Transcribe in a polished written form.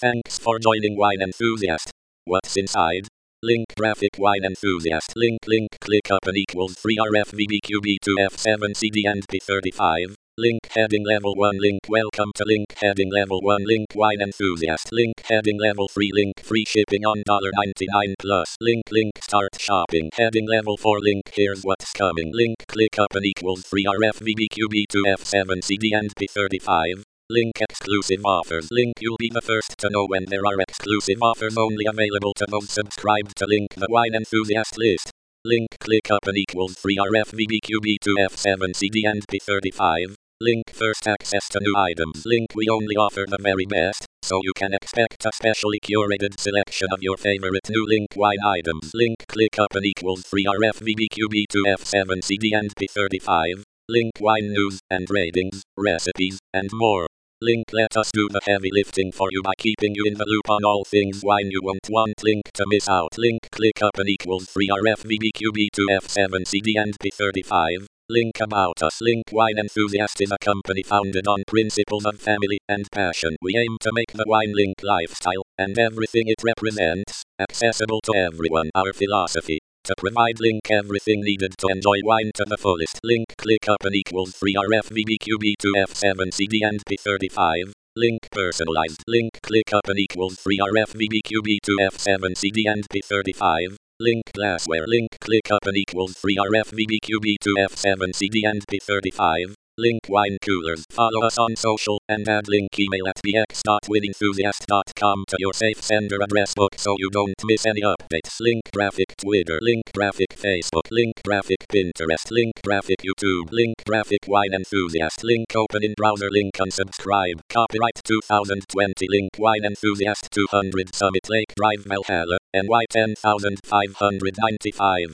Thanks for joining Wine Enthusiast. What's inside? Link graphic Wine Enthusiast. Link click up and equals 3 RFVBQB2F7CD and P35. Link heading level 1 link welcome to link heading level 1 link Wine Enthusiast. Link heading level 3 link free shipping on $99 plus. Link start shopping. Heading level 4 link here's what's coming. Link click up and equals 3 RFVBQB2F7CD and P35. Link exclusive offers. Link you'll be the first to know when there are exclusive offers only available to those subscribed to link the Wine Enthusiast list. Link click up and equals 3 RFVBQB2F7CD and P35. Link first access to new items. Link we only offer the very best, so you can expect a specially curated selection of your favorite new link wine items. Link click up and equals 3 RFVBQB2F7CD and P35. Link wine news and ratings, recipes, and more. Link let us do the heavy lifting for you by keeping you in the loop on all things wine you won't want link to miss out. Link click up and equals 3 RFVBQB2F7CD and P35. Link about us. Link Wine Enthusiast is a company founded on principles of family and passion. We aim to make the wine link lifestyle, and everything it represents, accessible to everyone. Our philosophy: to provide link everything needed to enjoy wine to the fullest. Link click up and equals 3 RFVBQB2F7CD and P35. Link personalized. Link click up and equals 3 RFVBQB2F7CD and P35. Link glassware. Link click up and equals 3 RFVBQB2F7CD and P35. Link wine coolers. Follow us on social and add link email at bx.winenthusiast.com to your safe sender address book so you don't miss any updates. Link graphic Twitter. Link graphic Facebook. Link graphic Pinterest. Link graphic YouTube. Link graphic Wine Enthusiast. Link open in browser. Link unsubscribe. Copyright 2020. Link Wine Enthusiast 200 Summit Lake Drive Valhalla, NY 10595.